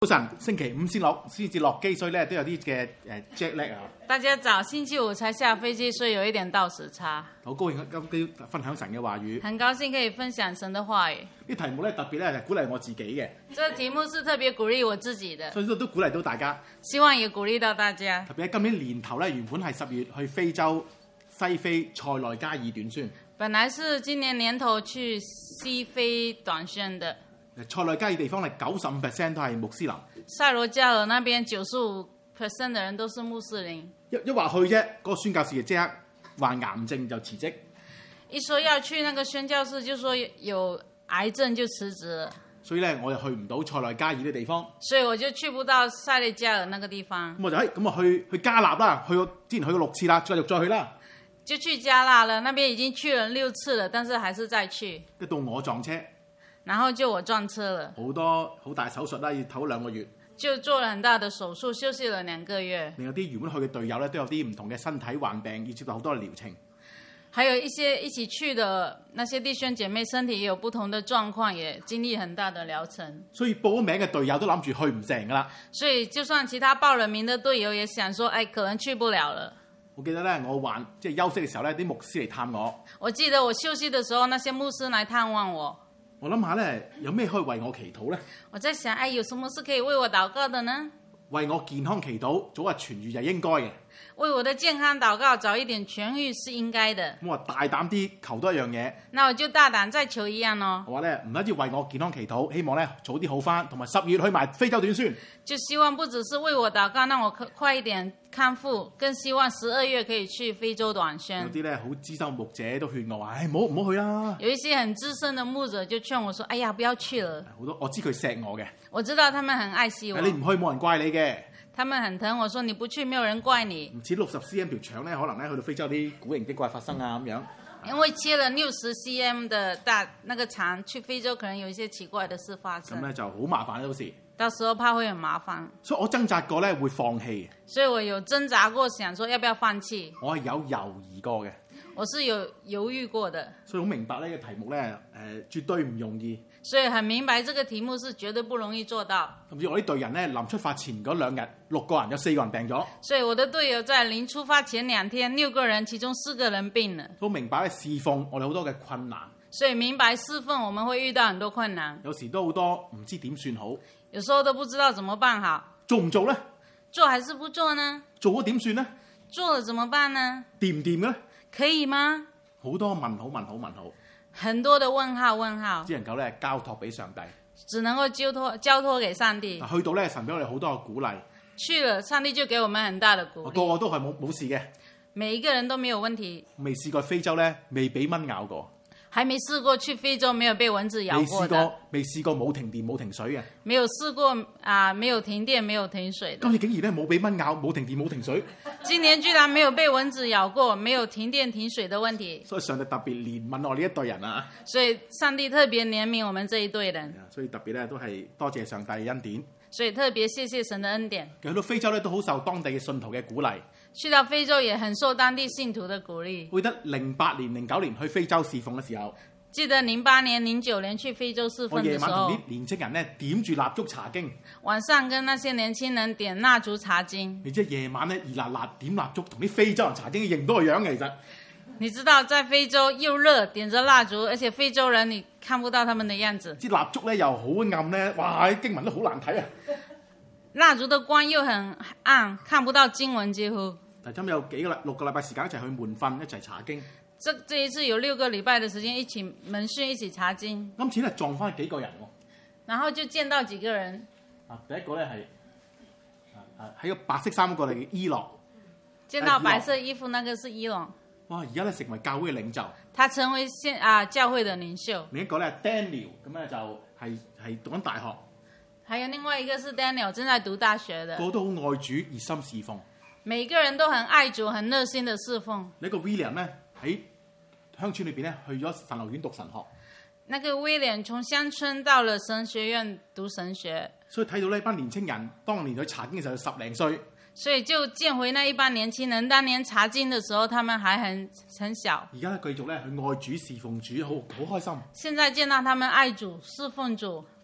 早晨，星期五先至落機，所以咧都有啲嘅jet lag啊。 大家早，星期五才下飛機，所以有一點倒時差。 好高興今朝分享神嘅話語。 很高興可以分享神的話語。 啲題目咧特別咧係鼓勵我自己嘅。 這個題目是特別鼓勵我自己的， 所以都鼓勵到大家。 希望也鼓勵到大家。 特別喺今年年頭咧，原本係10月去非洲西非塞內加爾短宣。 本來是今年年頭去西非短宣的。 塞內加爾地方係95% 都係穆斯林。 塞羅加爾那邊95%的人都是穆斯林。 一話去啫，嗰個宣教士就即刻患癌症就辭職。 一說要去那個宣教士，就說有癌症就辭職。 所以咧，我就去唔到塞內加爾嘅地方。 所以我就去不到塞內加爾那個地方。 咁我就咁啊去加納啦，之前去過6次啦，繼續再去啦。 就去加納了，那邊已經去了6次了，但是還是再去。 一到我撞車。 然後就我撞車了， 好多好大手術啦，要唞2個月， 就做了很大的手術，休息了2個月。 另外啲原本去嘅隊友咧，都有啲唔同嘅身體患病，要接受好多嘅療程。 還有一些一起去的那些弟兄姐妹，身體也有不同的狀況，也經歷很大的療程。 所以報咗名嘅隊友都諗住去唔成噶啦。 所以就算其他報了名的隊友，也想說，可能去不了了。 我記得咧，我休息嘅時候咧，啲牧師嚟探我。 我記得我休息的時候，那些牧師來探望我。 我諗下咧，有咩可以為我祈禱咧？ 我在想，有什麼是可以為我禱告的呢？ 為我健康祈禱，早日痊愈就應該嘅。 為我的健康禱告，早一點痊愈是應該的。 我話大膽啲求多一樣嘢。 那我就大膽再求一樣咯。 我話咧，唔單止為我健康祈禱，希望咧早啲好返，同埋10月去埋非洲短宣。 就希望不只是為我禱告，讓我快一點康復，更希望12月可以去非洲短宣。 有啲咧好資深牧者都勸我話，唔好去啦。 有一些很資深的牧者就勸我說，哎呀，不要去了。 好多我知佢錫我嘅。我知道他們很愛惜我。 你唔去冇人怪你嘅。 他們很疼我，說你不去，沒有人怪你。 唔似60 cm 條腸咧，可能咧去到非洲啲古靈精怪發生啊咁樣。 因為切了60 cm 的大那個腸，去非洲可能有一些奇怪的事發生。 咁咧就好麻煩到時。 到時候怕會很麻煩。 所以我掙扎過咧會放棄。 所以我有掙扎過，想說要不要放棄。 我係有猶豫過嘅。 我是有猶豫過的。 所以好明白呢個題目咧，絕對唔容易。 所以很明白這個題目是絕對不容易做到。 甚至我啲隊人咧，臨出發前嗰2日，6個人有4個人病咗。 所以我的隊友在臨出發前2天，6個人，其中4個人病了。 都明白咧侍奉我哋好多嘅困難。 所以明白侍奉我們會遇到很多困難。 有時都好多唔知點算好。 有時候都不知道怎麼辦好。 做唔做咧？ 做還是不做呢？ 做咗點算呢？ 做了怎麼辦呢？ 掂唔掂嘅咧？ 可以嗎？ 好多問號。 很多的問號， 只能夠咧交託俾上帝， 只能夠交託給上帝。 去到咧，神俾我哋好多嘅鼓勵。 去了，上帝就給我們很大的鼓勵。 個個都係冇事嘅， 每一個人都沒有問題。 未試過非洲咧，未俾蚊咬過。 還沒試過去非洲沒有被蚊子咬過的。 未試過冇停電冇停水嘅。 沒有試過沒有停電沒有停水的。 今次竟然咧冇俾蚊咬，冇停電冇停水。 今年居然沒有被蚊子咬過，沒有停電停水的問題。 所以上帝特別憐憫我呢一隊人啊！ 所以上帝特別憐憫我們這一隊人。 所以特別咧都係多謝上帝恩典。 所以特別謝謝神的恩典。 去到非洲咧都好受當地嘅信徒嘅鼓勵。 去到非洲也很受當地信徒的鼓勵。 記得08年、09年去非洲侍奉嘅時候。 記得08年、09年去非洲侍奉的時候， 我夜晚同啲年青人咧點住蠟燭查經。 晚上跟那些年輕人點蠟燭查經。 你知夜晚咧熱辣辣點蠟燭，同啲非洲人查經認到個樣嘅其實。 你知道在非洲又熱，點着蠟燭，而且非洲人你看不到他們的樣子。 支蠟燭咧又好暗咧，哇！經文都好難睇啊。 蠟燭的光又很暗，看不到經文幾乎。 但今日有6個禮拜時間一齊去門訓，一齊查經。 這一次有6個禮拜的時間一起門訓，一起查經。 今次咧撞翻幾個人喎。 然後就見到幾個人。 第一個咧係喺個白色衫嗰個嚟伊朗。 見到白色衣服那個是伊朗。 哇！而家咧成為教會嘅領袖。 他成為教會的領袖。 另一個咧 Daniel 咁咧就係讀緊大學。 還有另外一個是 Daniel 正在讀大學的。 個個都好愛主，熱心侍奉。 每個人都很愛主，很熱心的侍奉。 呢個 William 咧喺鄉村裏邊咧去咗神學院讀神學。 那個 William 從鄉村到了神學院讀神學。所以睇到呢班年青人當年去查經嘅時候10零歲。 所以就見回那一班年輕人，當年查經的時候，他們還很小。 而家繼續咧去愛主侍奉主，好開心。 現在見到他們愛主侍奉主，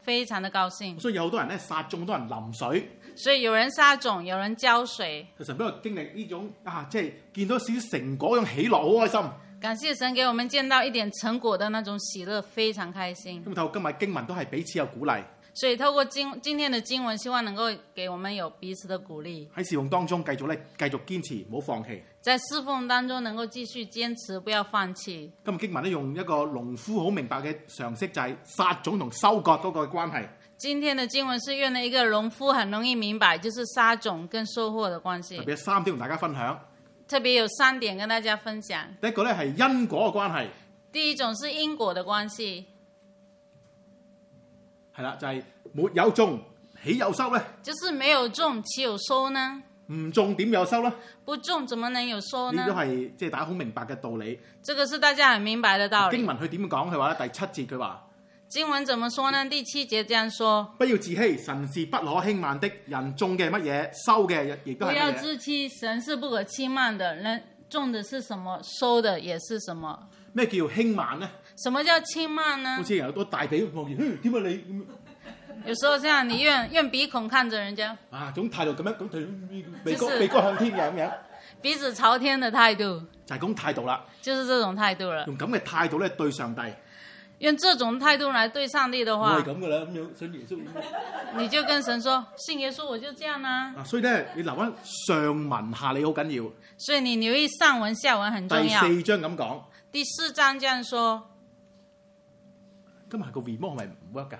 非常的高興。 所以有好多人咧撒種，好多人淋水。 所以有人撒種，有人澆水。 神俾我經歷呢種即係見到少少成果嗰種喜樂，好開心。 感謝神給我們見到一點成果的那種喜樂，非常開心。 咁透過今日經文都係彼此有鼓勵。 所以透過今天的經文，希望能夠給我們有彼此的鼓勵。 喺侍奉當中繼續堅持，唔好放棄。 在侍奉當中能夠繼續堅持，不要放棄。 今日經文咧用一個農夫好明白嘅常識，就係撒種同收割嗰個關係。 今天的經文是用了一個農夫很容易明白，就是撒種跟收穫的關係。 特別有3點同大家分享。 特別有3點跟大家分享。 第一個咧係因果嘅關係。 第一種是因果的關係。 係啦，就係沒有種，豈有收咧？ 就是沒有種，豈有收呢？ 唔種點有收咧？ 不種怎麼能有收呢？ 呢都係即係大家好明白嘅道理。 這個是大家很明白的道理。 經文佢點講？佢話咧第7節佢話。 經文怎麼說呢？第7節這樣說： 不要自欺，神是不可輕慢的。人種嘅乜嘢，收嘅亦都係乜嘢。 不要自欺，神是不可輕慢的。人種的是什麼，收的也是什麼。 咩叫輕慢呢？ 什麼叫輕慢呢？ 好似有好多大髀望住，點解你？ 有時候這樣，你用鼻孔看着人家。 種態度咁樣，咁鼻哥向天嘅咁樣。 鼻子朝天的態度。 就係咁態度啦。 就是這種態度了。 用咁嘅態度咧對上帝。 用這種態度來對上帝的話， 我係咁噶啦，咁樣信耶穌。 你就跟神說，信耶穌我就這樣啦。 所以咧，你留翻上文下理好緊要。 所以你留意上文下文很重要。 第4章咁講。 第4章這樣說。 今日個 remote 係咪唔 work 㗎？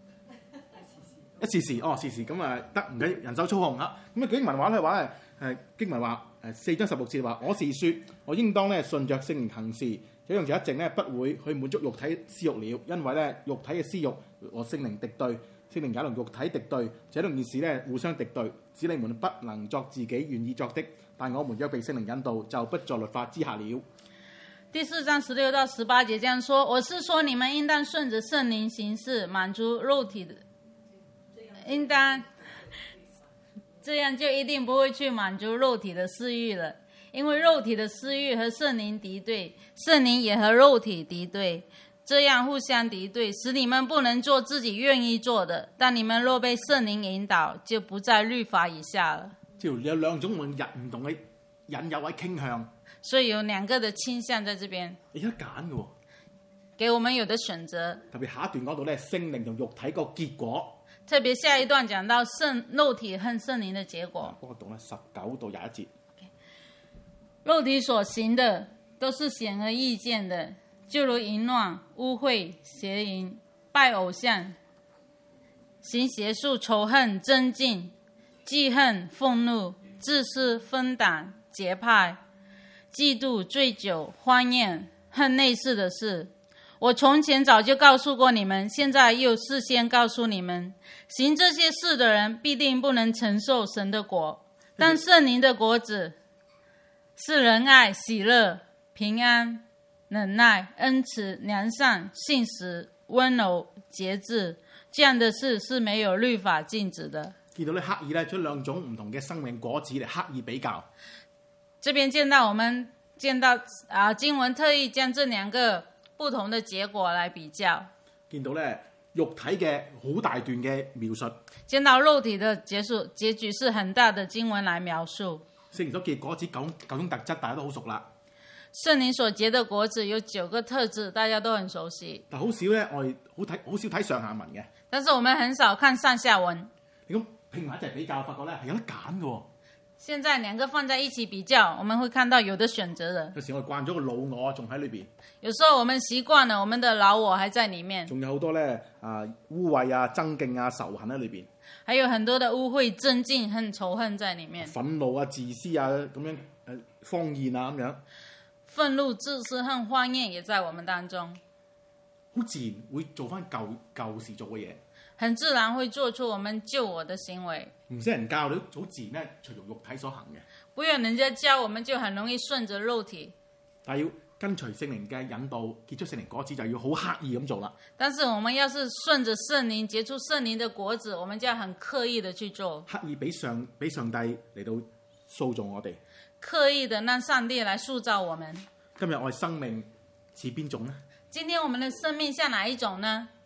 時時咁啊得唔緊人手操控啊。咁啊經文話咧話經文話4章16節話，我是說我應當咧順着聖靈行事。這樣就一定咧不會去滿足肉體私慾了，因為咧肉體嘅私慾和聖靈敵對，聖靈也同肉體敵對，這兩件事咧互相敵對，使你們不能作自己願意作的。但我們若被聖靈引導，就不在律法之下了。 第4章16到18節這樣說：我是說你們應當順着聖靈行事，滿足肉體的，應當這樣就一定不會去滿足肉體的私慾了。因為肉體的私慾和聖靈敵對，聖靈也和肉體敵對，這樣互相敵對，使你們不能做自己願意做的。但你們若被聖靈引導，就不在律法以下了。 即係有兩種唔同嘅引誘或傾向， 所以有2個的傾向在這邊， 你有得揀嘅喎， 給我們有的選擇。 特別下一段講到咧聖靈同肉體個結果， 特別下一段講到肉體和聖靈的結果。 幫我讀咧19到21節。 肉體所行的都是顯而易見的，就如淫亂、污穢、邪淫、拜偶像、行邪術、仇恨、爭競、記恨、憤怒、自私、分黨、結派、嫉妒、醉酒、歡宴、恨類似的事。我從前早就告訴過你們，現在又事先告訴你們，行這些事的人必定不能承受神的國。但聖靈的果子是仁愛、喜樂、平安、忍耐、恩慈、良善、信實、溫柔、節制，這樣的事是沒有律法禁止的。 見到咧刻意咧將兩種唔同嘅生命果子嚟刻意比較。 這邊見到經文特意將這2個不同的結果來比較。見到咧肉體嘅好大段嘅描述。 見到肉體的結局是很大的經文來描述。 聖靈所結果子9種特質，大家都好熟啦。 聖靈所結的果子有9個特質，大家都很熟悉。 但好少咧，我哋好少睇上下文嘅。 但是我們很少看上下文。 你咁拼埋一齊比較，發覺咧係有得揀嘅。 現在2個放在一起比較，我們會看到有的選擇的。 有時我哋慣咗個老我仲喺裏邊。 有時候我們習慣了，我們的老我還在裡面。 仲有好多咧污穢啊、爭競啊、仇恨喺裏邊。 還有很多的污穢、爭競和仇恨在裡面。憤怒啊、自私啊咁樣荒宴啊咁樣。 憤怒、自私和荒宴也在我們當中。 好自然會做翻舊時做嘅嘢。 很自然會做出我們舊我的行為。唔使人教，你好自然咧，隨從肉體所行嘅。 不用人家教，我們就很容易順着肉體。 但係要跟隨聖靈嘅引導，結出聖靈果子，就要好刻意咁做啦。 但是我們要是順着聖靈結出聖靈的果子，我們就要很刻意的去做。 刻意俾上帝嚟到塑造我哋。 刻意的讓上帝來塑造我們。 今日我哋生命似邊種呢？ 今天我們的生命像哪一種呢？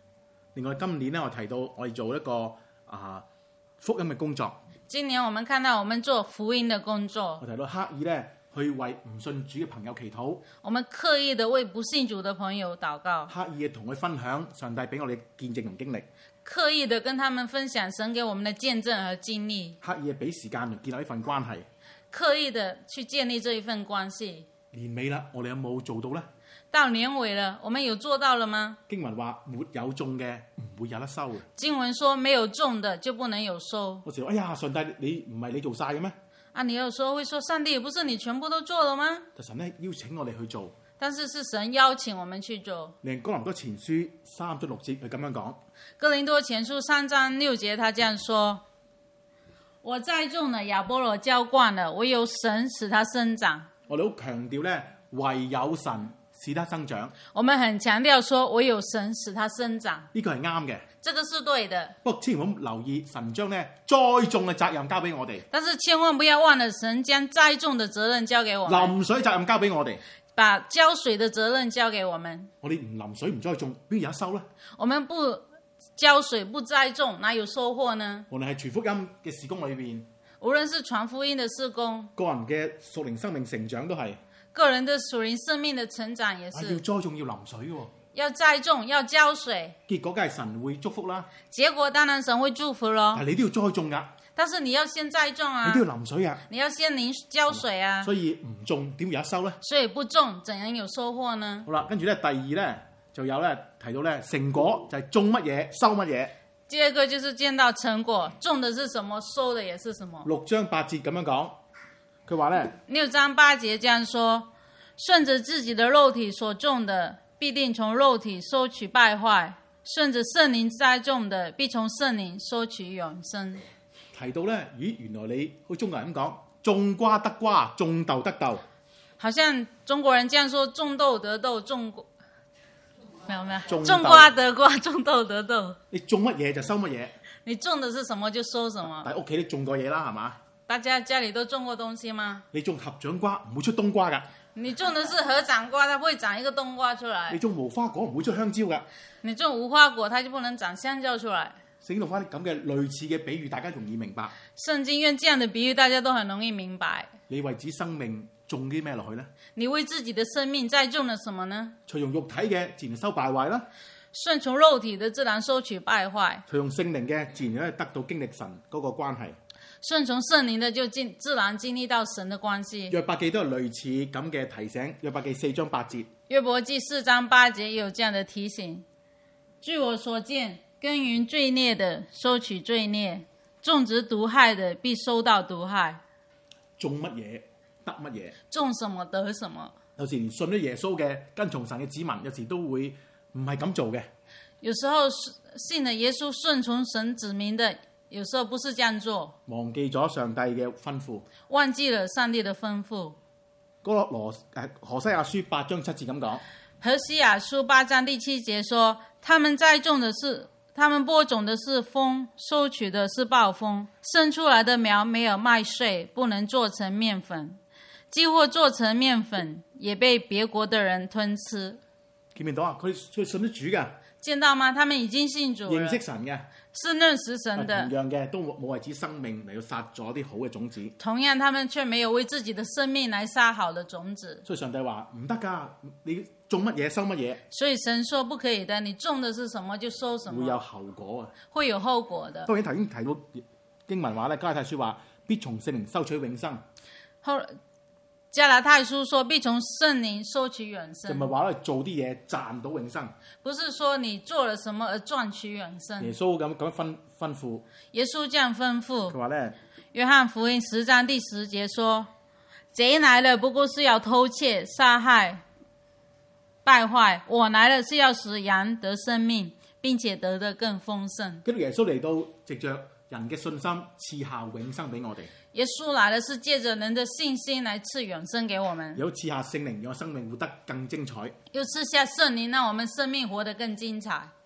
另外今年咧，我提到我哋做一個福音嘅工作， 今年我們看到我們做福音的工作， 我提到刻意咧去為唔信主嘅朋友祈禱， 我們刻意的為不信主的朋友禱告， 刻意嘅同佢分享上帝俾我哋嘅見證同經歷， 刻意的跟他們分享神給我們的見證和經歷， 刻意嘅俾時間建立一份關係。 刻意的去建立這一份關係。 年尾啦，我哋有冇做到呢？ 到年尾了，我們有做到了嗎？ 經文話沒有種嘅唔會有得收嘅。 經文說沒有種的就不能有收。 我時話哎呀，上帝你唔係你做晒嘅咩？ 啊，你有時候會說上帝，不是你全部都做了嗎？ 就神咧邀請我哋去做， 但是是神邀請我們去做。 連哥林多前書3章6節佢咁樣講， 哥林多前書3章6節，他這樣說：我栽種了，亞波羅澆灌了，唯有神使它生長。 我哋好強調咧，唯有神使它生長。 我們很強調說，唯有神使它生長， 呢個係啱嘅。 這個是對的。 不過千祈唔好留意神將咧栽種嘅責任交俾我哋， 但是千萬不要忘了神將栽種的責任交給我們， 淋水責任交俾我哋。 把澆水的責任交給我們。 我哋唔淋水唔栽種，邊有得收咧？ 我們不澆水不栽種，哪有收穫呢？ 無論係傳福音嘅事工裏邊， 無論是傳福音的事工， 個人嘅屬靈生命成長都係個人的屬靈生命的成長也要是， 栽種要淋水嘅， 要栽種要澆水， 結果梗係神會祝福啦。 結果當然神會祝福咯。 但係你都要栽種噶， 但是你要先栽種啊， 你都要淋水啊， 你要先澆水啊， 所以唔種點會有得收咧？ 所以不種怎樣有收穫呢？ 好啦，跟住咧第二咧就有咧提到咧成果就係種乜嘢收乜嘢。 第二個就是見到成果，種的是什麼，收的也是什麼。 6章8節咁樣講，佢話咧 6章8節這樣說：順着自己的肉體所種的，必定從肉體收取敗壞；順着聖靈栽種的，必從聖靈收取永生。 提到咧，咦，原來你好似中國人咁講，種瓜得瓜，種豆得豆。 好像中國人這樣說：種豆得豆，沒有， 種種瓜得瓜，種豆得豆。 你種乜嘢就收乜嘢。 你種的是什麼就收什麼。 但係屋企都種過嘢啦，係嘛？ 大家家裡都種過東西嗎？ 你種合掌瓜唔會出冬瓜㗎。 你種的是合掌瓜，它不會長一個冬瓜出來。 你種無花果唔會出香蕉㗎。 你種無花果，它就不能長香蕉出來。 聖經用翻啲咁嘅類似嘅比喻，大家容易明白。 聖經用這樣的比喻，大家都很容易明白。 你為自己生命種啲咩落去呢？ 你為自己的生命栽種了什麼呢？ 隨用肉體嘅自然收敗壞啦， 順從肉體的自然收取敗壞。 隨用聖靈嘅自然咧得到經歷神嗰個關係。 順從聖靈的就自然經歷到神的關係。 約伯記都係類似咁嘅提醒。約伯記4章8節。 約伯記4章8節也有這樣的提醒：據我所見，耕耘罪孽的收取罪孽，種植毒害的必收到毒害。 種乜嘢得乜嘢？ 種什麼得什麼。 有時連信咗耶穌嘅跟從神嘅子民，有時都會唔係咁做嘅。 有時候信了耶穌順從神子民的，有時候不是這樣做， 忘記咗上帝嘅吩咐， 忘記了上帝的吩咐。 何西阿書8章7節咁講。 何西阿書8章第7節說：他們播種的是風，收取的是暴風，生出來的苗沒有麥穗，不能做成麵粉，既或做成麵粉，也被別國的人吞吃。 見唔見到啊？佢信咗主嘅， 見到嗎？他們已經信主了， 認識神嘅， 是認識神的。 同樣嘅都冇為自己生命嚟到撒咗啲好嘅種子。 同樣，他們卻沒有為自己的生命來撒好的種子。 所以上帝話唔得㗎，你種乜嘢收乜嘢。 所以神說不可以的，你種的是什麼就收什麼， 會有後果啊！ 會有後果的。 當然頭先提到經文話咧，加拉太書話必從聖靈收取永生。 加拉太書說必從聖靈收取永生， 就唔係話咧做啲嘢賺到永生。 不是說你做了什麼而賺取永生。 耶穌咁吩咐。 耶穌這樣吩咐。 佢話咧， 約翰福音10章第10節說：賊來了不過是要偷竊、殺害、敗壞，我來了是要使羊得生命，並且得得更豐盛。 跟住耶穌嚟到，藉着人嘅信心賜下永生俾我哋。 耶穌來了是借着人的信心來賜永生給我們， 有賜下聖靈，讓生命活得更精彩。 又賜下聖靈，讓我們生命活得更精彩。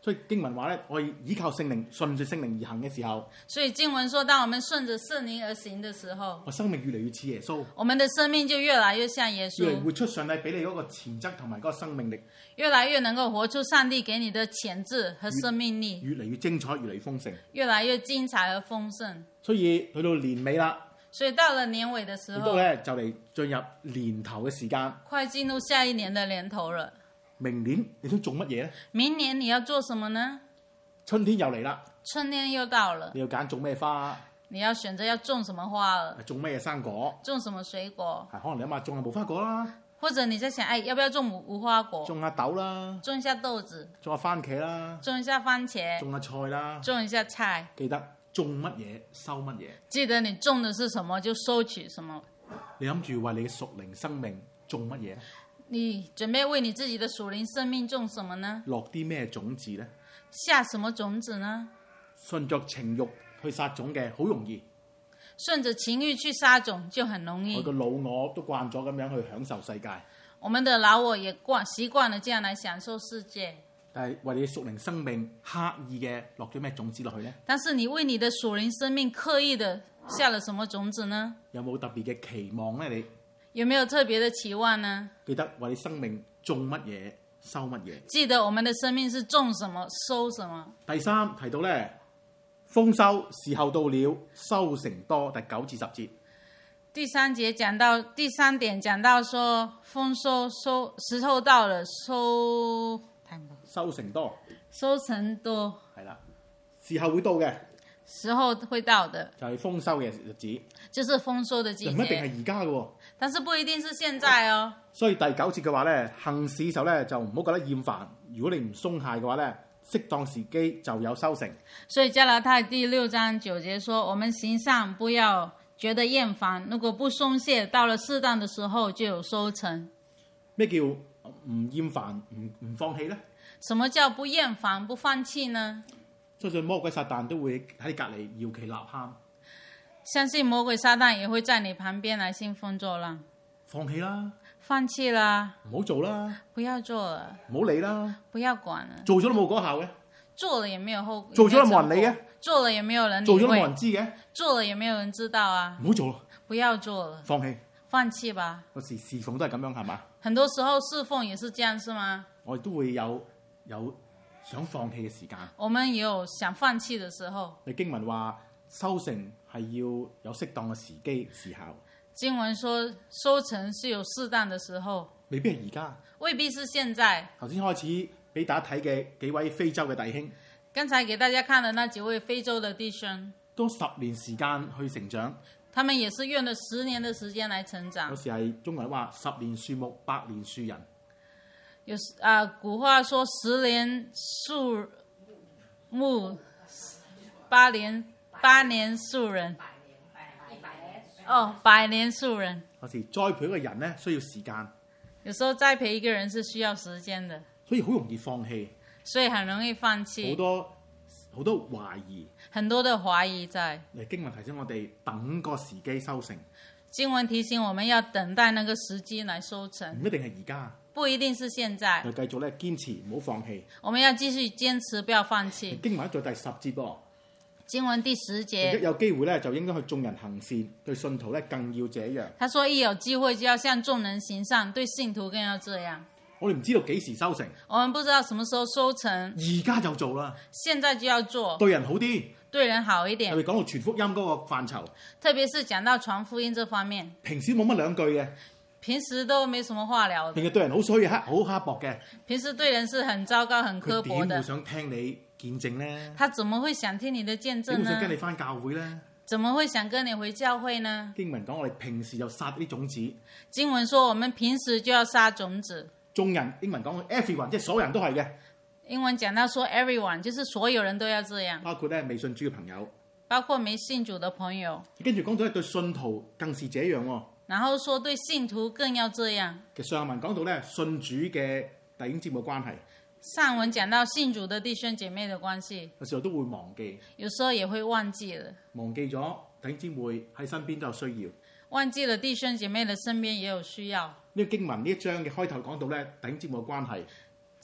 所以經文話咧，我哋依靠聖靈，順住聖靈而行嘅時候， 所以經文說，當我們順着聖靈而行的時候， 我生命越嚟越似耶穌， 我們的生命就越來越像耶越嚟穌， 活出上帝俾你嗰個潛質同埋嗰個生命力， 越來越能夠活出上帝給你的潛質和生命力， 越嚟越精彩，越嚟越豐盛。 越來越精彩和豐盛。 所以去到年尾啦， 所以到了年尾的時候， 亦都咧就嚟進入年頭嘅時間。 快進入下一年的年頭了。 明年你想做乜嘢咧？ 明年你要做什麼呢？ 春天又嚟啦， 春天又到了， 你要揀種咩花， 你要選擇要種什麼花了， 種咩生果， 種什麼水果， 可能你諗下種下無花果啦， 或者你在想，哎，要不要種無花果？ 種下豆啦， 種一下豆子， 種下番茄啦， 種一下番茄， 種下菜啦。 種一下菜。 記得種乜嘢收乜嘢。 記得你種的是什麼就收取什麼。 你諗住為你嘅屬靈生命種乜嘢？ 你準備為你自己的屬靈生命種什麼呢？ 落啲咩種子呢？ 下什麼種子呢？ 順着情慾去撒種嘅好容易， 順着情慾去撒種就很容易。 我個老我都慣咗咁樣去享受世界， 我們的老我也習慣了這樣來享受世界。 但係為你屬靈生命刻意嘅落咗咩種子落去呢？ 但是你為你的屬靈生命刻意的下了什麼種子呢？ 有冇特別嘅期望呢？你有沒有特別的期望呢？ 記得為你生命種乜嘢收乜嘢。 記得我們的生命是種什麼收什麼。 第三提到呢，豐收時候到了，收成多。第9至10節。 第三點講到說豐收時候到了，收成多， 收成多， 係啦，時候會到嘅， 時候會到的， 就係豐收嘅日子， 就是豐收的季節， 唔一定係而家嘅， 但是不一定是現在哦。 所以第9節嘅話咧，行事時候咧就唔好覺得厭煩，如果你唔鬆懈嘅話咧，適當時機就有收成。 所以加拉太第6章9節說，我們行善不要覺得厭煩，如果不鬆懈，到了適當的時候就有收成。 咩叫唔厭煩唔放棄咧？ 什麼叫不厭煩不放棄呢？ 相信魔鬼撒旦都會喺你隔離搖旗吶喊。 相信魔鬼撒旦也會在你旁邊來興風作浪。 放棄啦， 放棄啦， 唔好做啦， 不要做了， 唔好理啦， 不要管了， 做咗都冇果效嘅， 做了也沒有後果， 做咗都冇人理嘅， 做了也沒有人理會， 做咗都冇人知嘅， 做了也沒有人知道啊， 唔好做咯， 不要做了， 放棄。 放棄吧。 有時侍奉都係咁樣係嘛？ 很多時候侍奉也是這樣，是嗎？ 我哋都會有想放棄嘅時間。 我們也有想放棄的時候。 你經文話收成係要有適當嘅時機時候。 經文說收成是有適當的時候， 未必係而家， 未必是現在。 頭先開始俾大家睇嘅幾位非洲嘅弟兄， 剛才給大家看的那幾位非洲的弟兄， 都10年時間去成長。 他們也是用了10年的時間來成長。 有時係中國人話10年樹木，100年樹人。 有古話說10年樹木，8年樹人。100年樹人。 有時栽培一個人呢需要時間， 有時候栽培一個人是需要時間的， 所以好容易放棄， 所以很容易放棄。 好多懷疑， 很多的懷疑在。 經文提醒我哋等個時機收成。 經文提醒我們要等待那個時機來收成， 唔一定係而家， 不一定是現在。 就繼續咧堅持，唔好放棄。 我們要繼續堅持，不要放棄。 經文喺第10節噃。 經文第10節， 一有機會咧，就應該去眾人行善，對信徒咧更要這樣。 他說：一有機會就要向眾人行善，對信徒更要這樣。 我哋唔知道幾時收成， 我們不知道什麼時候收成， 而家就做啦。 現在就要做， 對人好啲， 對人好一點。 特別講到傳福音嗰個範疇， 特別是講到傳福音這方面， 平時冇乜兩句嘅， 平時都沒什麼話聊的， 平時對人好衰好刻薄嘅， 平時對人是很糟糕、很刻薄的。 佢點會想聽你見證呢？ 他怎麼會想聽你的見證呢？ 點會想跟你返教會呢？ 怎麼會想跟你回教會呢？ 經文講我哋平時就撒啲種子。 經文說我們平時就要撒種子。 眾人，英文講 everyone， 即係所有人都係嘅。 英文講到說 everyone， 就是所有人都要這樣。 包括咧未信主嘅朋友， 包括沒信主的朋友。 跟住講到咧對信徒更是這樣喎。 然後說對信徒更要這樣。 其實上文講到咧信主嘅弟兄姊妹關係。 上文講到信主的弟兄姐妹的關係， 有時候都會忘記， 有時候也會忘記了， 忘記咗弟兄姊妹喺身邊都有需要， 忘記了弟兄姐妹的身邊也有需要。 呢個經文呢一章嘅開頭講到咧弟兄姊妹嘅關係，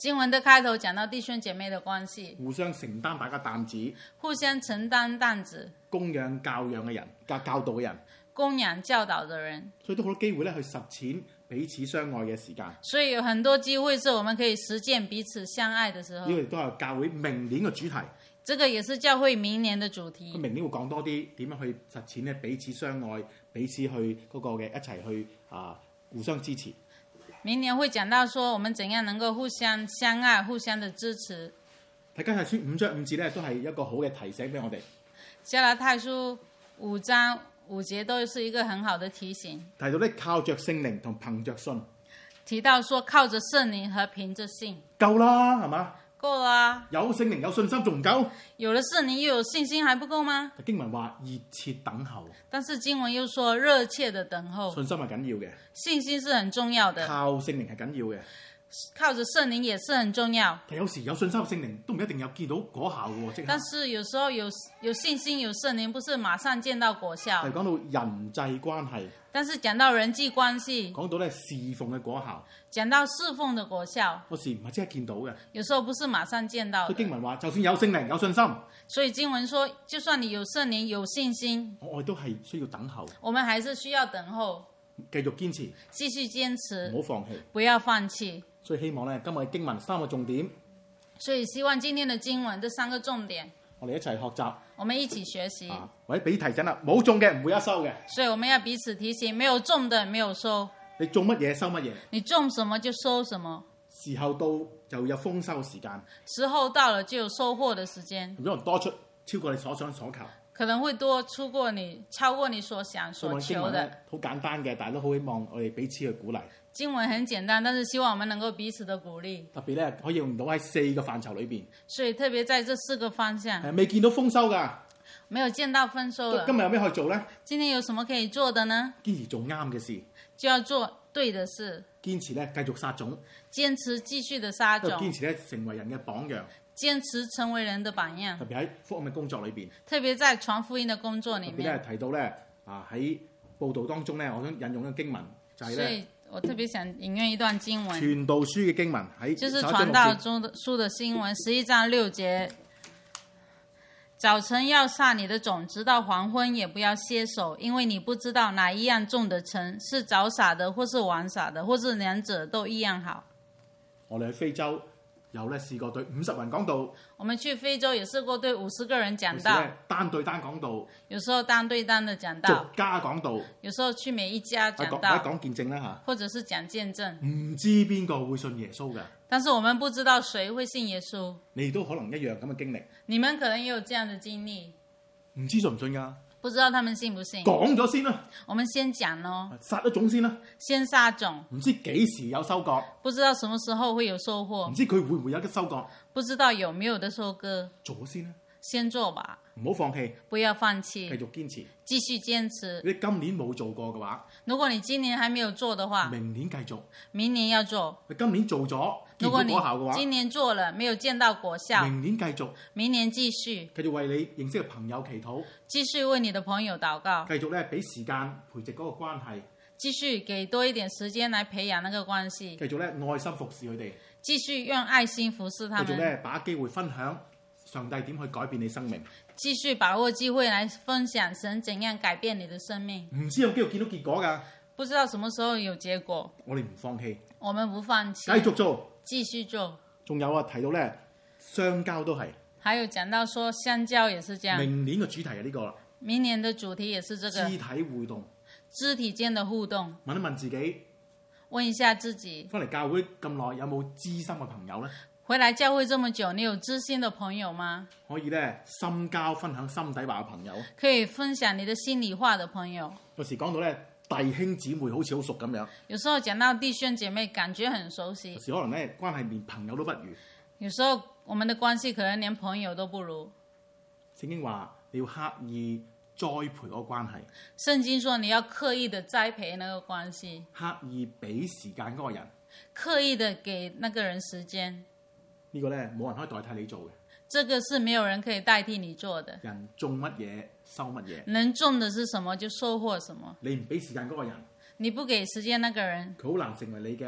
經文的開頭講到弟兄姐妹的關係， 互相承擔大家擔子， 互相承擔擔子， 供養教養嘅人，教導嘅人， 供養教導的人， 所以都好多機會咧去實踐彼此相愛嘅時間。 所以有很多機會是我們可以實踐彼此相愛的時候。 呢個亦都係教會明年嘅主題。 這個也是教會明年的主題。 明年會講多啲點樣去實踐咧彼此相愛，彼此去嗰個嘅一齊去互相支持。 明年會講到說我們怎樣能夠互相相愛，互相的支持。 睇加拉太書5章5節咧，都係一個好嘅提醒俾我哋。 加拉太書5章5節都是一個很好的提醒。 提到咧靠着聖靈同憑着信， 提到說靠着聖靈和憑着信， 夠啦，係嘛？ 夠啦。 有聖靈有信心仲唔夠？ 有了聖靈又有信心還不夠嗎？ 經文話熱切等候， 但是經文又說熱切的等候。 信心係緊要嘅， 信心是很重要的， 靠聖靈係緊要嘅。 靠着聖靈也是很重要。 但有時有信心嘅聖靈都唔一定有見到果效嘅喎，即係。 但是有時候有信心有聖靈，不是馬上見到果效。 係講到人際關係， 但是講到人際關係， 講到咧侍奉嘅果效， 講到侍奉的果效， 有時唔係即刻見到嘅。 有時候不是馬上見到的。 經文話，就算有聖靈有信心， 所以經文說，就算你有聖靈有信心， 我哋都係需要等候， 我們還是需要等候， 繼續堅持， 繼續堅持， 唔好放棄， 不要放棄。 所以希望咧，今日嘅經文3個重點， 所以希望今天的經文這3個重點， 我哋一齊學習， 我們一起學習。 或者俾提醒啦，冇種嘅唔會有收嘅。 所以我們要彼此提醒，沒有種的沒有收。 你種乜嘢收乜嘢， 你種什麼就收什麼。 時候到就有豐收時間， 時候到了就有收穫的時間， 可能多出超過你所想所求， 可能會多超過你所想所求的。 好簡單嘅，但係都好希望我哋彼此去鼓勵。 經文很簡單，但是希望我們能夠彼此的鼓勵。 特別咧可以用到喺4個範疇裏邊。 所以特別在這4個方向。 未見到豐收㗎， 沒有見到豐收的。 今日有咩可以做咧？ 今天有什麼可以做的呢？ 堅持做啱嘅事， 就要做對的事。 堅持咧繼續撒種， 堅持繼續的撒種。 堅持咧成為人嘅榜樣， 堅持成為人的榜樣。 特別喺福音嘅工作裏邊， 特別在傳福音的工作裏面。 特別咧提到咧喺報道當中咧，我想引用一個經文就係咧。 我特別想引用一段經文， 傳道書嘅經文喺就是傳道書的經文11章6節。早晨要撒你的種，直到黃昏也不要歇手，因為你不知道哪一樣種得成，是早撒的，或是晚撒的，或是兩者都一樣好。 我哋去非洲有咧試過對50人講道， 我們去非洲也試過對50個人講道， 單對單講道， 有時候單對單的講道， 逐家講道， 有時候去每一家講道， 講見證啦嚇， 或者是講見證， 唔知邊個會信耶穌嘅， 但是我們不知道誰會信耶穌， 你都可能一樣咁嘅經歷， 你們可能也有這樣的經歷， 唔知信唔信㗎？ 不知道他們信不信？ 講咗先啦， 我們先講咯， 撒咗種先啦， 先撒種， 唔知幾時有收割， 不知道什麼時候會有收穫， 唔知佢會唔會有得收割， 不知道有沒有得收割， 做先啦， 先做吧， 唔好放棄， 不要放棄， 繼續堅持， 繼續堅持。 你今年冇做過嘅話， 如果你今年還沒有做的話， 明年繼續， 明年要做。 你今年做咗見到果效嘅話， 今年做了沒有見到果效， 明年繼續， 明年繼續， 繼續為你認識嘅朋友祈禱， 繼續為你的朋友禱告， 繼續咧俾時間培植嗰個關係， 繼續給多一點時間來培養那個關係， 繼續咧愛心服侍佢哋， 繼續用愛心服侍他們， 繼續咧把握機會分享上帝點去改變你生命， 繼續把握機會來分享神怎樣改變你的生命。 唔知有冇機會見到結果㗎？ 不知道什麼時候有結果， 我哋唔放棄， 我們不放棄， 繼續做， 繼續做。 仲有提到咧相交都係， 還有講到說相交也是這樣。 明年嘅主題係呢個啦， 明年的主題也是這個肢體互動， 肢體間的互動。 問一問自己， 問一下自己， 翻嚟教會咁耐有冇知心嘅朋友咧？ 回來教會這麼久，你有知心的朋友嗎？ 可以咧深交分享心底話嘅朋友， 可以分享你的心裡話的朋友。 有時講到咧弟兄姊妹好似好熟咁樣， 有時候講到弟兄姐妹，感覺很熟悉。 有時可能咧關係連朋友都不如。 有時候我們的關係可能連朋友都不如。 聖經話你要刻意栽培嗰個關係。 聖經說你要刻意的栽培那個關係， 刻意俾時間嗰個人， 刻意的給那個人時間。 呢個咧冇人可以代替你做嘅。 這個是沒有人可以代替你做的。 人種乜嘢收乜嘢， 能種的是什麼就收穫什麼。 你唔俾時間嗰個人， 你不給時間那個人， 佢好難成為你嘅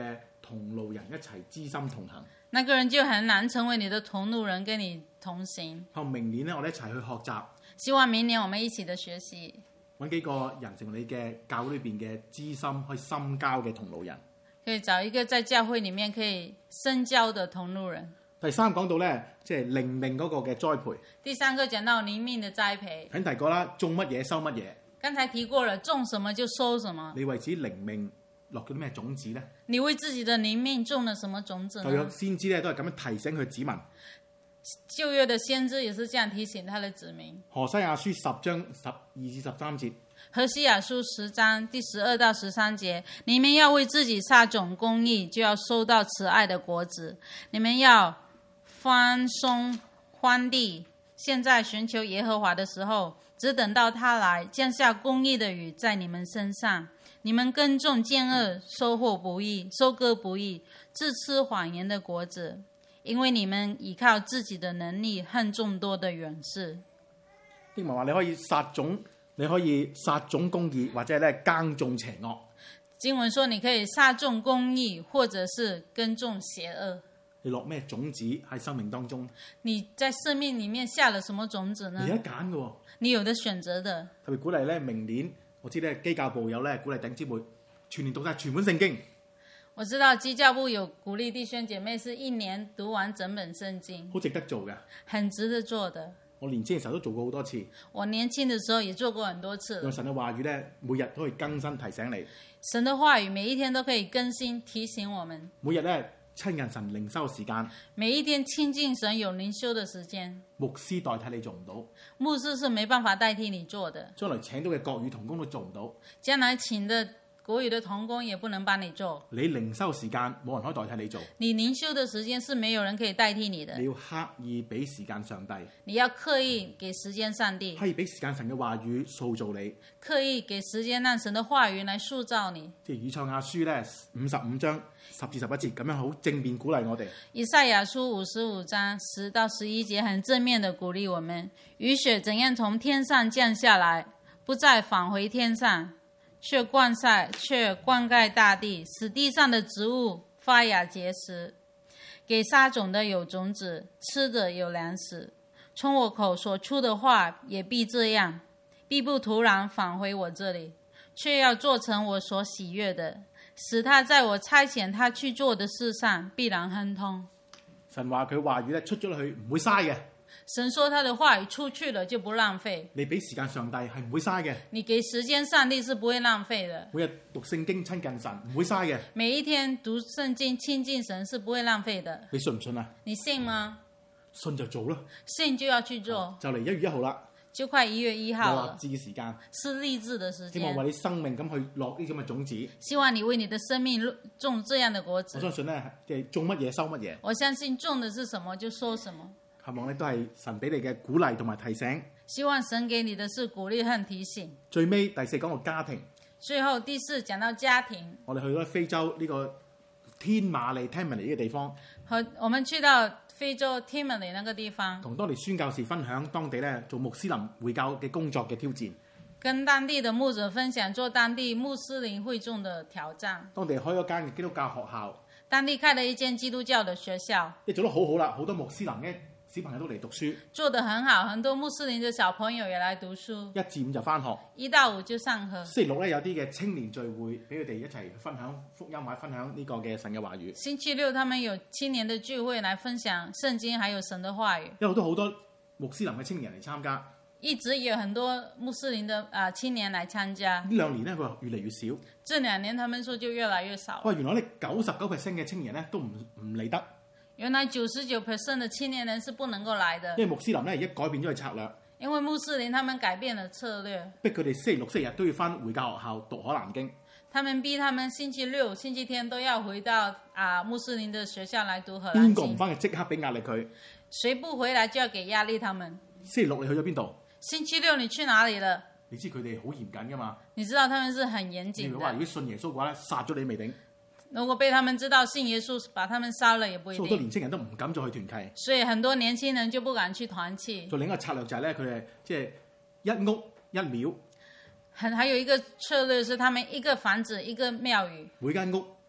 同路人一齊知心同行。 那個人就很難成為你的同路人，跟你同行。 希望明年咧，我哋一齊去學習， 希望明年我們一起的學習， 揾幾個人成為你嘅教會裏邊嘅知心可以深交嘅同路人。 可以找一個在教會裡面可以深交的同路人。 第三講到咧，即係靈命嗰個嘅栽培。 第三個講到靈命的栽培。 頭先提過啦，種乜嘢收乜嘢。 剛才提過了，種什麼就收什麼。 你為自己靈命落咗啲咩種子咧？ 你為自己的靈命種了什麼種子呢？ 舊約先知咧都係咁樣提醒佢子民。 舊約的先知也是這樣提醒他的子民。 何西亞書10章12至13節。 何西亞書10章第12到13節，你們要為自己撒種公義，就要收到慈愛的果子。你們要翻鬆荒地，現在尋求耶和華的時候，只等到他來降下公義的雨在你們身上。你們耕種賤惡，收穫不義，收割不義，自吃謊言的果子，因為你們倚靠自己的能力，恨眾多的勇士。 經文話你可以撒種，你可以撒種公義，或者係咧耕種邪惡。 經文說你可以撒種公義，或者是耕種邪惡。 你落咩種子喺生命當中？ 你在生命裡面下了什麼種子呢？ 你有得揀嘅喎， 你有得選擇的。 特別鼓勵咧，明年我知咧基教部有咧鼓勵弟兄姊妹全年讀晒全本聖經。 我知道基教部有鼓勵弟兄姐妹是一年讀完整本聖經， 好值得做嘅， 很值得做的。 我年輕嘅時候都做過好多次。 我年輕的時候也做過很多次。 用神嘅話語咧，每日都可以更新提醒你。 神的話語每一天都可以更新提醒我們。 每日咧親近神靈修時間， 每一天親近神有靈修的時間。 牧師代替你做唔到， 牧師是沒辦法代替你做的。 將來請到嘅國語同工都做唔到， 將來請的國語的同工也不能幫你做。 你靈修時間冇人可以代替你做， 你靈修的時間是沒有人可以代替你的。 你要刻意俾時間上帝， 你要刻意給時間上帝， 刻意俾時間神嘅話語塑造你， 刻意給時間讓神的話語來塑造你。 即係以賽亞書咧55章10至11節咁樣好正面鼓勵我哋。 以賽亞書55章10到11節很正面的鼓勵我們，雨雪怎樣從天上降下來，不再返回天上，卻灌溉大地，使地上的植物發芽結實，給撒種的有種子，吃的有糧食。從我口所出的話也必這樣，必不突然返回我這裡，卻要做成我所喜悅的，使他在我差遣他去做的事上必然亨通。 神話佢話語咧出咗去唔會嘥嘅。 神說他的話語出去了就不浪費。 你俾時間上帝係唔會嘥嘅。 你給時間上帝是不會浪費的。 每日讀聖經親近神唔會嘥嘅。 每一天讀聖經親近神是不會浪費的。 你信唔信啊？ 你信嗎？ 信就做咯。 信就要去做。 就嚟1月1號啦。 就快1月1號了。 立志嘅時間。 是立志的時間。 希望為你生命咁去落啲咁嘅種子。 希望你為你的生命種這樣的果子。 我相信咧，即係種乜嘢收乜嘢。 我相信種的是什麼就收什麼。 希望咧都係神俾你嘅鼓勵同埋提醒。 希望神給你的是鼓勵和提醒。 最尾第4講到家庭。 最後第4講到家庭。 我哋去咗非洲呢個天馬利 Tamale 呢個地方。 我們去到非洲 Tamale 那個地方， 同當地宣教士分享當地咧做穆斯林會教嘅工作嘅挑戰。 跟當地的牧者分享做當地穆斯林會眾的挑戰。當地開咗間基督教學校。 當地開了一間基督教的學校。 做得好好啦，好多穆斯林嘅小朋友都嚟讀書， 做得很好，很多穆斯林的小朋友也來讀書。 1至5就返學 ，1到5就上課。 星期6咧有啲嘅青年聚會，俾佢哋一齊分享福音或者分享呢個嘅神嘅話語。 星期6他們有青年的聚會來分享聖經，還有神的話語。 有好多穆斯林嘅青年嚟參加， 一直有很多穆斯林的青年來參加。 呢2年咧佢話越嚟越少。 這2年他們說就越來越少。 喂，原來咧99% 嘅青年咧都唔嚟得。 原來99% 的青年人是不能夠來的， 因為穆斯林咧而家改變咗佢策略。 因為穆斯林他們改變了策略， 逼佢哋星期6、星期日都要返回教學校讀可蘭經。 他們逼他們星期6、星期天都要回到穆斯林的學校來讀可蘭經。 邊個唔返嘅即刻俾壓力佢？ 誰不回來就要給壓力他們。 星期6你去咗邊度？ 星期6你去哪裡了？ 你知佢哋好嚴謹㗎嘛？ 你知道他們是很嚴謹的。 如果話如果信耶穌嘅話咧，殺咗你未定。 如果被他們知道信耶穌，把他們殺了也不一定。 好多年輕人都唔敢再去團契， 所以很多年輕人就不敢去團契。 再另一個策略就係咧，佢哋即係一屋一廟。 還有一個策略是，他們一個房子一個廟宇， 每間屋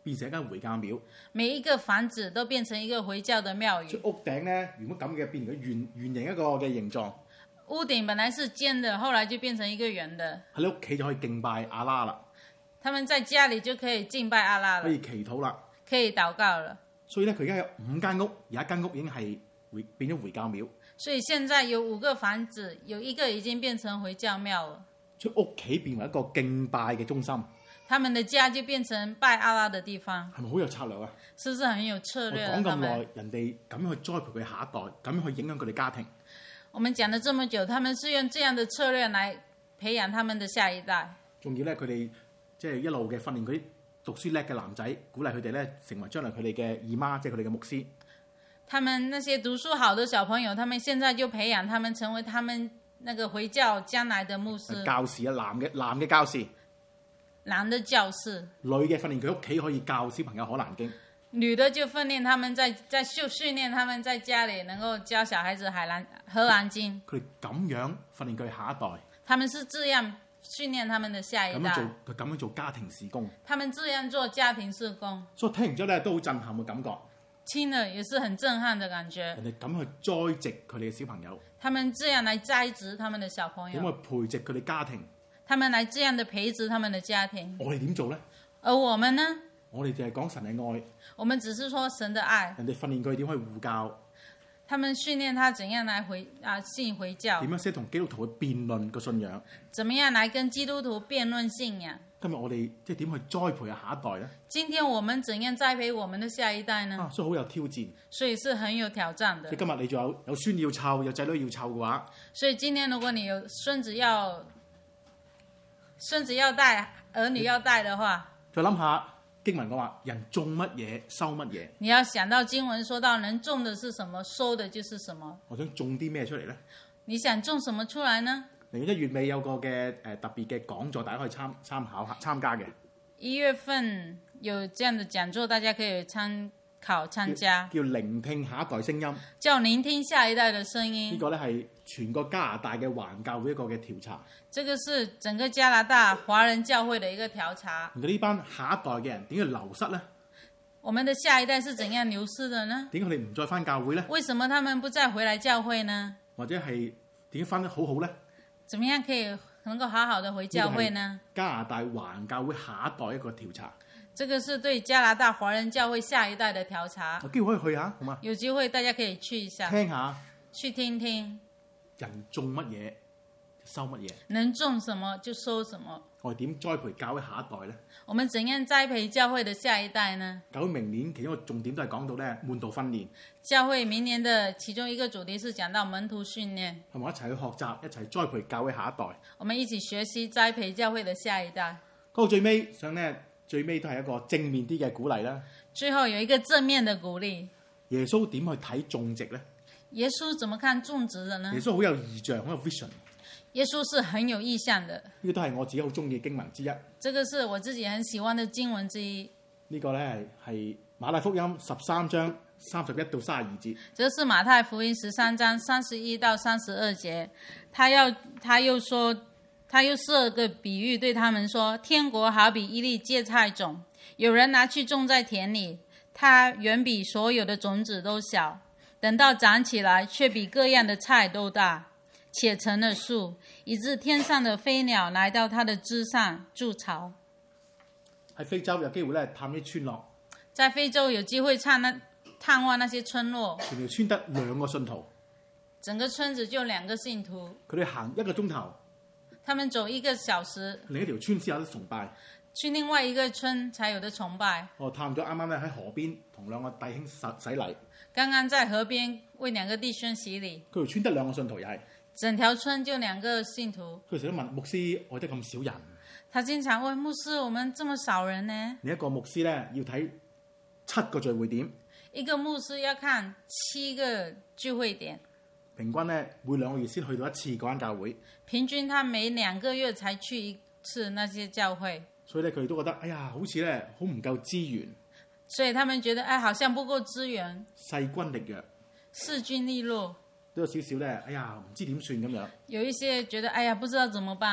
變成一間回教廟。 每一個房子都變成一個回教的廟宇。 屋頂咧原本咁嘅變成個圓形一個嘅形狀。 屋頂本來是尖的，後來就變成一個圓的。 喺你屋企就可以敬拜阿拉啦， 他們在家裡就可以敬拜阿拉了， 可以祈禱啦， 可以禱告了。 所以咧佢而家有5間屋，有一間屋已經係變咗回教廟。 所以現在有5個房子，有一個已經變成回教廟了。 將屋企變為一個敬拜嘅中心， 他們的家就變成拜阿拉的地方， 係咪好有策略啊？ 是不是很有策略？ 講咁耐，人哋咁樣去栽培佢下一代，咁樣去影響佢哋家庭。 我們講了這麼久，他們是用這樣的策略來培養他們的下一代。 仲要咧，佢哋即係一路嘅訓練嗰啲讀書叻嘅男仔，鼓勵佢哋咧成為將來佢哋嘅姨媽，即係佢哋嘅牧師。 他們那些讀書好的小朋友，他們現在就培養他們成為他們那個回教將來的牧師。 教士啊，男嘅教士， 男的教士， 女嘅訓練佢屋企可以教小朋友可蘭經。 女的就訓練他們在訓練他們在家裡能夠教小孩子荷蘭經。 佢哋咁樣訓練佢下一代。 他們是這樣訓練他們的下一代。 佢咁樣做家庭事工。 他們這樣做家庭事工。 所以聽完之後咧都好震撼嘅感覺。 聽了也是很震撼的感覺。 人哋咁去栽植佢哋嘅小朋友。 他們這樣來栽植他們的小朋友。 點去培植佢哋家庭？ 他們來這樣的培植他們的家庭。 我哋點做呢？ 而我們呢？ 我哋就係講神嘅愛。 我們只是說神的愛。 人哋訓練佢點去護教。 他們訓練他怎樣來信回教。 點樣先同基督徒去辯論個信仰？ 怎麼樣來跟基督徒辯論信仰？ 今日我哋即係點去栽培下一代呢？ 今天我們怎樣栽培我們的下一代呢？ 所以好有挑戰。 所以是很有挑戰的。 即今日你仲有孫要湊，有仔女要湊嘅話， 所以今天如果你有孫子要帶，兒女要帶的話， 再諗下經文講話，人種乜嘢收乜嘢。 你要想到經文說到，人種的是什麼，收的就是什麼。 我想種啲咩出嚟呢？ 你想種什麼出來呢嚟緊1月尾有個嘅特別嘅講座，大家可以參加嘅。 1月份有這樣的講座，大家可以參加。 叫聆聽下一代聲音。 叫聆聽下一代的聲音。 呢個咧係全個加拿大嘅華教會一個嘅調查。 這個是整個加拿大華人教會的一個調查。 而呢班下一代嘅人點解流失呢？ 我們的下一代是怎樣流失的呢？ 點解佢哋唔再返教會呢？ 為什麼他們不再回來教會呢？ 或者係點樣返得好好呢？ 怎麼樣可以能夠好好的回教會呢？ 加拿大華人教會下一代一個調查。 這個是對加拿大華人教會下一代的調查。 有機會可以去下，好嗎？ 有機會大家可以去一下， 聽下， 去聽聽。 人種乜嘢收乜嘢？ 能種什麼就收什麼。 我哋點栽培教會下一代呢？ 我們怎樣栽培教會的下一代呢？ 教會明年其中一個重點都係講到咧門徒訓練。 教會明年的其中一個主題是講到門徒訓練， 同埋一齊去學習，一齊栽培教會下一代。 我們一起學習栽培教會的下一代。 到最尾想咧，最尾都係一個正面啲嘅鼓勵啦。 最後有一個正面的鼓勵。 耶穌點去睇種植呢？ 耶穌怎麼看種植的呢？ 耶穌好有異象，好有 vision。 耶穌是很有意向的。 呢個都係我自己好中意嘅經文之一。 這個是我自己很喜歡的經文之一。 呢個咧係馬太福音13章31到32節。 這是馬太福音13章31到32節。他又設個比喻對他們說：天國好比一粒芥菜種，有人拿去種在田裡，它遠比所有的種子都小，等到長起來，卻比各樣的菜都大，且成了樹，以致天上的飛鳥來到它的枝上築巢。 喺非洲有機會咧探啲村落。 在非洲有機會探望那些村落。 全條村得2個信徒。 整個村子就2個信徒。 佢哋行1個鐘頭。 他們走1個小時。 另一條村先有得崇拜。 去另外一個村才有得崇拜。 我探咗啱啱咧喺河邊同2個弟兄洗禮。 剛剛在河邊為2個弟兄洗禮。 佢條村得2個信徒又係。 整條村就2個信徒。 佢成日都問牧師：我得咁少人？ 他經常問牧師：我們這麼少人呢？ 你一個牧師咧要睇7個聚會點。 一個牧師要看7個聚會點。平均咧每2個月先去到1次嗰間教會。 平均他每2個月才去1次那些教會。 所以咧佢哋都覺得，哎呀，好似咧好唔夠資源。 所以他們覺得，哎，好像不夠資源。 勢均力弱。 勢均力弱。 都有少少咧，哎呀，唔知點算咁樣。 有一些覺得，哎呀，不知道怎麼辦。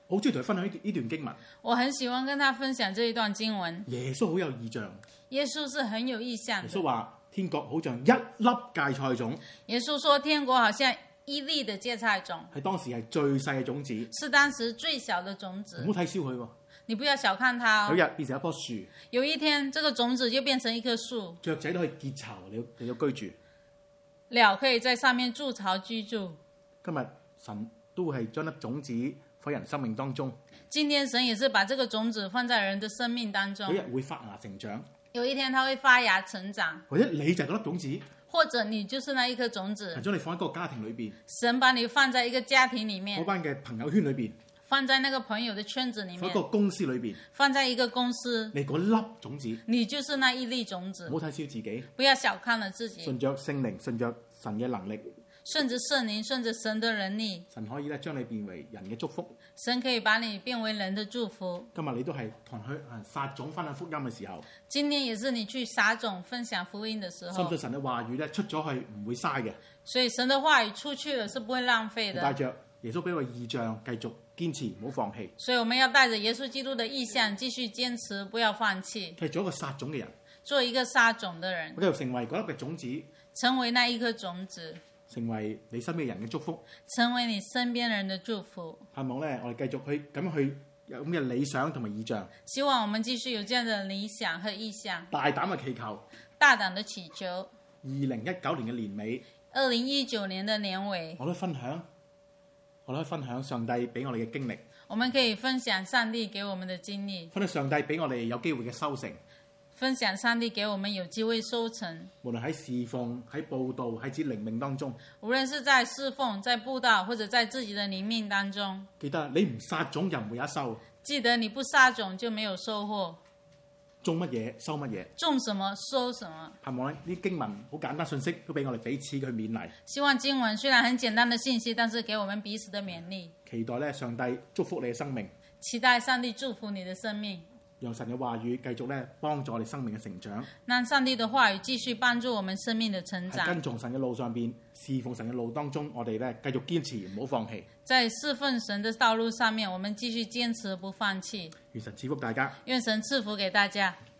我好中意同佢分享呢段經文。 我很喜歡跟他分享這一段經文。 耶穌好有異象， 耶穌是很有意象耶的。 穌話天國好像一粒芥菜種， 耶穌說天國好像一粒的芥菜種， 係當時係最細嘅種子， 是當時最小的種子。 唔好睇小佢喎。 你不要小看它有一哦。 日變成一棵樹， 有一天，這個種子就變成一棵樹， 雀仔都可以結巢嚟到居住。 鳥可以在上面築巢居住。 今日神都係將粒種子放喺人生命當中， 今天神也是把這個種子放在人的生命當中有一，日會發芽成長， 有一天它會發芽成長， 或者你就係嗰粒種子， 或者你就是那一顆種子係。將你放喺嗰個家庭裏邊， 神把你放在一個家庭裡嗰面， 班嘅朋友圈裏邊， 放在那個朋友的圈子裡面， 放喺個公司裏邊， 放在一個公司， 你嗰粒種子， 你就是那一粒種子。 唔好睇小自己， 不要小看了自己， 順着聖靈，順着神嘅能力， 順着聖靈，順着神的能力， 神可以咧將你變為人嘅祝福。 神可以把你變為人的祝福。 今日你都係同佢撒種分享福音嘅時候， 今天也是你去撒種分享福音的時候相信，神嘅話語咧出咗去唔會嘥嘅， 所以神的話語出去了是不會浪費的。 帶着耶穌俾個異象，繼續堅持，唔好放棄， 所以我們要帶着耶穌基督的意向，繼續堅持，不要放棄， 繼續做一個撒種嘅人， 做一個撒種的人， 繼續成為嗰粒嘅種子， 成為那一顆種子， 成為你身邊嘅人嘅祝福。 成為你身邊人的祝福。 盼望咧，我哋繼續去咁樣去有咁嘅理想同埋異象， 希望我們繼續有這樣的理想和意向， 大膽嘅祈求。 大膽的祈求。 2019年嘅年尾， 2019年的年尾， 我都分享上帝俾我哋嘅經歷， 我們可以分享上帝給我們的經歷， 分享上帝俾我哋有機會嘅收成。 分享上帝給我們有機會收成。 無論喺侍奉、喺報道、喺自己靈命當中， 無論是在侍奉、在佈道，或者在自己的靈命當中， 記得你唔撒種就唔會有一收， 記得你不撒種就沒有收穫。 種乜嘢收乜嘢。 種什麼收什麼。 盼望呢啲經文好簡單信息都俾我哋彼此去勉勵， 希望經文雖然很簡單的信息，但是給我們彼此的勉勵。 期待咧上帝祝福你嘅生命， 期待上帝祝福你的生命， 讓神嘅話語繼續咧幫助我哋生命嘅成長。 讓上帝的話語繼續幫助我們生命的成長。 喺跟從神嘅路上邊，侍奉神嘅路當中，我哋咧繼續堅持，唔好放棄。 在侍奉神的道路上面，我們繼續堅持不放棄。 願神賜福大家。 願神賜福給大家。